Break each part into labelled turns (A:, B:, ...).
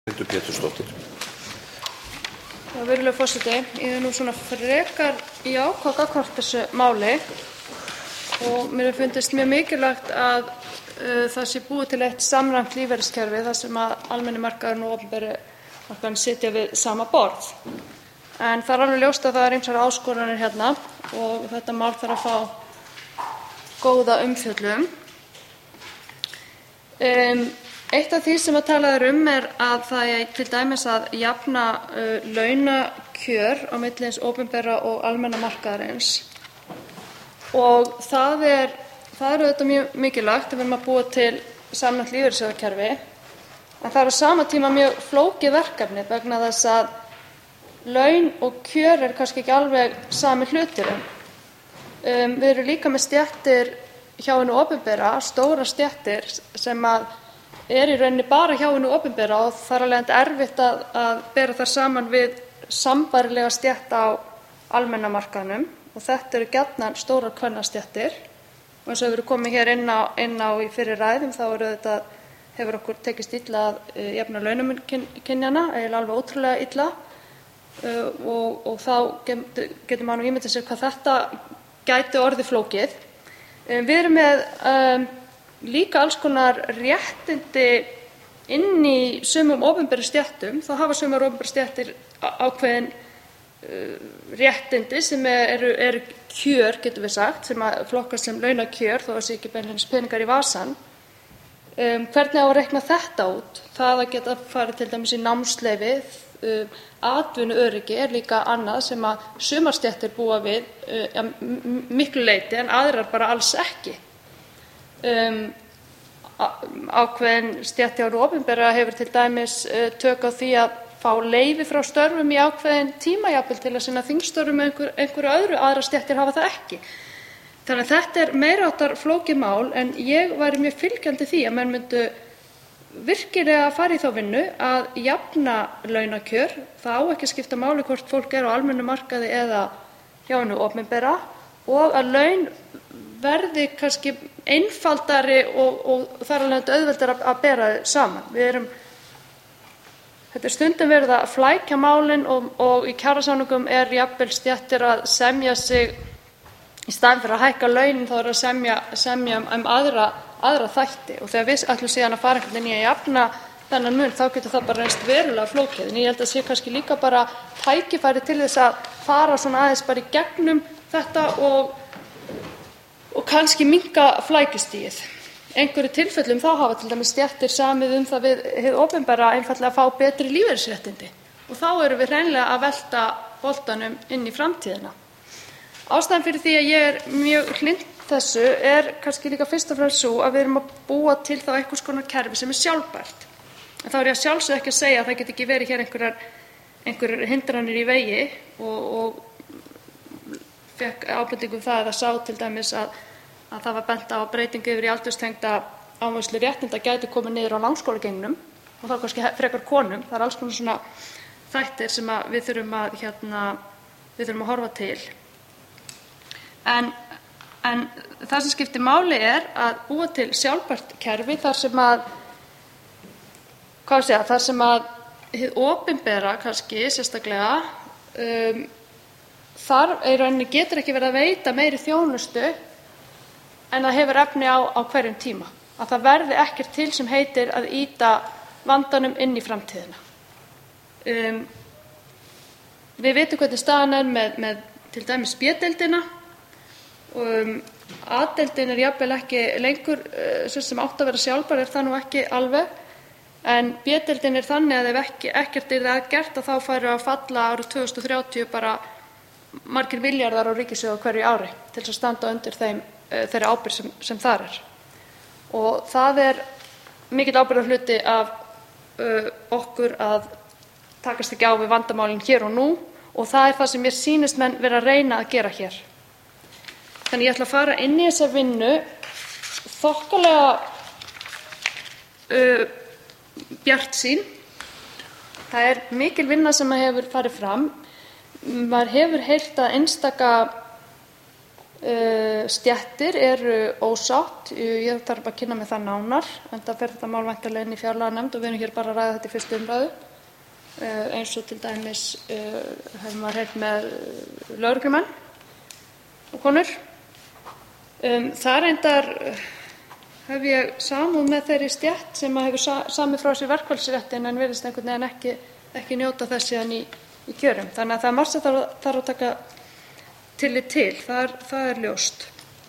A: Virðulegur forseti, ég nú svona frekar jákvæð gagnvart þessu máli og mér fundist mjög mikilvægt að það sé búið til eitt samræmt lífeyriskerfi þar sem að almenni markaðurinn og opinberi markaðurinn sitja við sama borð. En það alveg ljóst að það ýmsar áskoranir hérna og þetta mál þarf að fá góða umfjöllun. Eitt af því sem að talað er að það eigi til dæmis að jafna launakjör á milli hins opinbera og almenna markaðarins. Og það er auðvitað mjög mikilvægt að við erum að búa til samræmt lífeyrissjóðakerfi, en það er á sama tíma mjög flókið verkefni vegna þess að laun og kjör kannski ekki alveg sami hluturinn. Við erum líka með stéttir hjá hinu opinbera, stórar stéttir sem að í rauninni bara hjá hinu opinbera og þar af leiðandi erfitt að bera þar saman við sambærilega stétt á almenna markaðnum og þetta eru gjarnan stórar kvennastéttir og eins og við erum komið hér inn á í fyrri ræðum þá hefur okkur tekist illa að jafna launamun kynjanna, eiginlega alveg ótrúlega illa og þá getur maður ímyndað sér hvað þetta gæti orðið flókið. Við erum með líka alls konar réttindi inn í sumum opinberum stéttum. Þá hafa sumar opinberar stéttir ákveðin réttindi sem eru kjör, getum við sagt, sem að flokkast sem launakjör þó að sé ekki beinlínis peningar í vasann. Hvernig á að reikna þetta út? Það að geta farið til dæmis í námsleyfi, atvinnuöryggi líka annað sem að sumar stéttir búa við miklu leyti en aðrar bara alls ekki. Ákveðin stétt hjá hinu opinbera hefur til dæmis tök á því að fá leyfi frá störfum í ákveðin tíma jafnvel til að sinna þingstörfum með einhverju öðru, aðrar stéttir hafa það ekki. Þannig að þetta meiri háttar flókið mál en ég væri mjög fylgjandi því að menn myndu virkilega fara í þá vinnu að jafna launakjör. Það á ekki að skipta máli hvort fólk á almennum markaði eða hjá hinu opinbera og að laun verði kannski einfaldari og þar af leiðandi auðveldara að bera þau saman. Þetta stundum verið að flækja málin og í kjarasamningum jafnvel stéttir að semja sig í staðinn fyrir að hækka launin þá að semja aðra þætti og þegar við ætlum síðan að fara einhvern veginn í að jafna þennan mun þá getur það bara reynst verulega flókið. En ég held að sé kannski líka bara tækifæri til þess að fara svona aðeins bara í gegnum þetta og kannski minnka flækjustigið. Einhverju tilfellum þá hafa til dæmis stéttir samið það við hið opinbera einfaldlega að fá betri lífeyrisréttindi og þá erum við hreinlega að velta boltanum inn í framtíðina. Ástæðan fyrir því að ég mjög hlynnt þessu kannski líka fyrst og fremst sú að við erum að búa til þá einhvers konar kerfi sem sjálfbært. En þá ég að sjálfsögðu ekki að segja að það geti ekki verið hér einhverjar hindranir í vegi og fékk ábendingu það eða sá til dæmis að það var bent á að breytingu yfir í aldurstengda ávinnslu réttinda gæti komið niður á langskólagengnum og þá kannski frekar konum. Það alls konar svona þættir sem að við þurfum að horfa til. En það sem skiptir máli að búa til sjálfbært kerfi þar sem að hið opinbera kannski sérstaklega þar í rauninni getur ekki verið að veita meiri þjónustu en það hefur efni á hverjum tíma. Að það verði ekkert til sem heitir að ýta vandanum inn í framtíðina. Við vitum hvernig staðan með til dæmis B-deildina. A-deildin jafnvel ekki lengur sem átt að vera sjálfbær það nú ekki alveg. En B-deildin þannig að ef ekkert að gert að þá færi að falla árið 2030 bara margir milljarðar á ríkissjóð á hverju ári til að standa undir þeirri ábyrgð sem þar og það mikill ábyrgðarhluti af okkur að takast ekki á við vandamálin hér og nú og það það sem mér sýnist menn vera að reyna að gera hér. Þannig ég ætla að fara inn í þessa vinnu þokkalega bjartsýn. Það mikil vinna sem hefur farið fram. Maður hefur heyrt að einstaka stéttir eru ósátt. Ég þarf að kynna mér það nánar, enda fer þetta mál væntanlega inn í fjárlaganefnd og við erum hér bara að ræða þetta í fyrstu umræðu. Eins og til dæmis hefur maður heyrt með lögreglumenn og konur. Það reyndar hef ég samúð með þeirri stétt sem hefur samið frá sér verkfallsréttinn en virðist einhvern veginn ekki njóta þess síðan í kjörum. Þannig að það er margt sem þarf að taka tillit til, það er ljóst.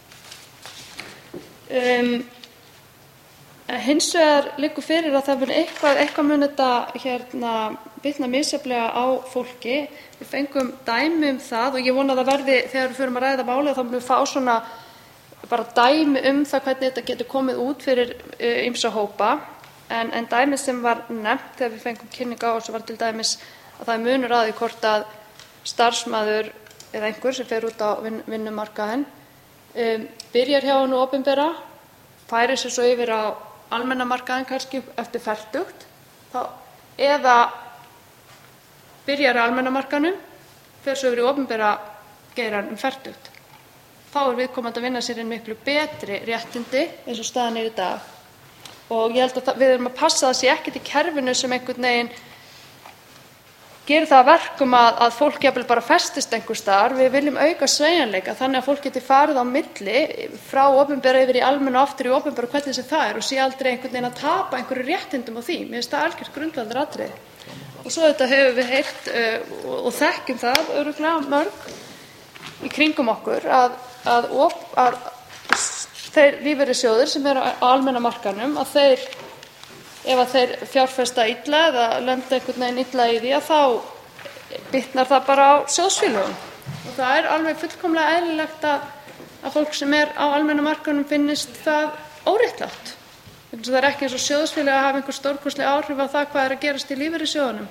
A: Hins vegar liggur fyrir að það mun eitthvað mun þetta bitna misjafnlega á fólki. Við fengum dæmi um það og ég vona að það verði, þegar við förum að ræða málið, þá munum við fá svona bara dæmi um það hvernig þetta getur komið út fyrir ýmsa hópa. En dæmi sem var nefnt þegar við fengum kynningu á þessu var til dæmis að það er munur á því hvort að starfsmaður eða einhver sem fer út á vinnumarkaðinn byrjar hjá hinu opinbera, færir sig svo yfir á almenna markaðinn kannski eftir fertugt, eða byrjar á almenna markaðnum, fer svo yfir í opinbera geirann fertugt. Þá er viðkomandi að vinna sér inn miklu betri réttindi eins og staðan er í dag. Og ég held að við erum að passa að það sé ekkert í kerfinu sem einhvern veginn gerir það að verkum að fólk jafnvel bara festist einhvers staðar. Við viljum auka sveigjanleika þannig að fólk geti farið á milli frá opinbera yfir í almenna og aftur í opinbera hvernig sem það er og sé aldrei einhvern veginn að tapa einhverju réttindum á því. Mér finnst það algjört grundvallaratriði. Og svo þetta hefur við heyrt og þekkjum það örugglega mörg í kringum okkur að þeir lífeyrissjóðir sem eru á almenna markaðnum að ef þeir fjárfesta illa eða lenda einhvern veginn illa í því að þá bitnar það bara á sjóðsfélögum. Og það er alveg fullkomlega eðlilegt að fólk sem er á almenna markaðnum finnist það óréttlátt. Það er ekki eins og sjóðsfélög að hafa einhver stórkostleg áhrif á það hvað er að gerast í lífeyrissjóðunum.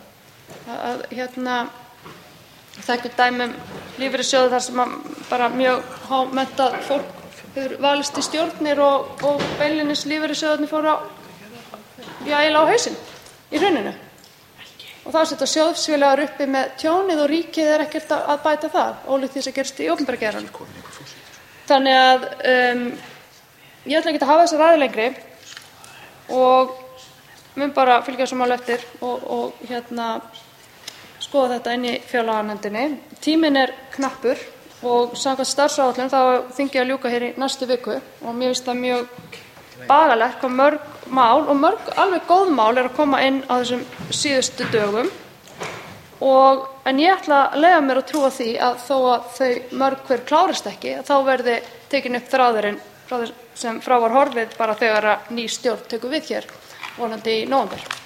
A: Þekkjum dæmi um lífeyrissjóði þar sem bara mjög hámenntað fólk hefur valist í stjórnir og beinlínis lífeyrissjóðirnir fóru eiginlega á hausinn í hruninu. Og þá sitja sjóðsfélagar uppi með tjónið og ríkið er ekkert að bæta það, ólíkt því sem gerist í opinbera geiranum. Þannig að ég ætla ekki að hafa þessa ræðu lengri og mun bara fylgja þessu máli eftir og skoða þetta inn í fjárlaganefndinni. Tíminn er knappur og samkvæmt starfsáætlun þá á þingið að ljúka hér í næstu viku og mér finnst það mjög bagalegt hvað mörg mál og mörg alveg góð mál er að koma inn á þessum síðustu dögum. En ég ætla að leyfa mér að trúa því að þó að þau mörg hver klárist ekki, þá verði tekin upp þráðurinn sem frá var horfið bara þegar ný stjórn tekur við hér vonandi í nóvember.